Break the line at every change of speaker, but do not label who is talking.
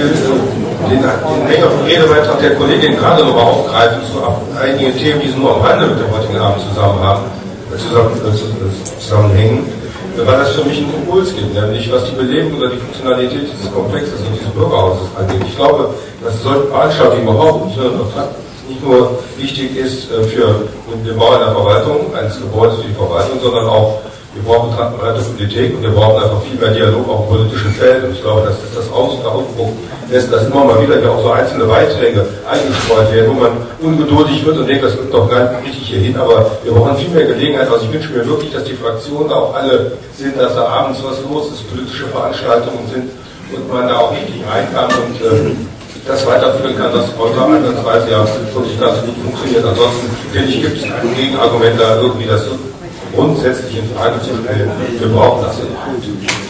den längeren Redebeitrag der Kollegin gerade noch mal aufgreifen zu einigen Themen, die nur am Rande mit dem heutigen Abend zusammenhängen, weil das für mich einen Impuls gibt, nämlich was die Belebung oder die Funktionalität dieses Komplexes und dieses Bürgerhauses angeht. Ich glaube, dass solche Veranstaltungen überhaupt nicht nur wichtig ist für den Bau einer Verwaltung, eines Gebäudes für die Verwaltung, sondern auch, wir brauchen transparente Politik und wir brauchen einfach viel mehr Dialog auf dem politischen Feld. Und ich glaube, dass das Ausdruck lässt, dass immer mal wieder hier auch so einzelne Beiträge eingestreut werden, wo man ungeduldig wird und denkt, das wird doch gar nicht richtig hier hin. Aber wir brauchen viel mehr Gelegenheit. Also ich wünsche mir wirklich, dass die Fraktionen da auch alle sind, dass da abends was los ist, politische Veranstaltungen sind und man da auch richtig rein kann und das weiterführen kann, dass heute ansatzweise ja wirklich ganz gut funktioniert. Ansonsten finde ich, gibt es ein Gegenargument da irgendwie, das grundsätzlich in Frage zu stellen. Wir brauchen das ja.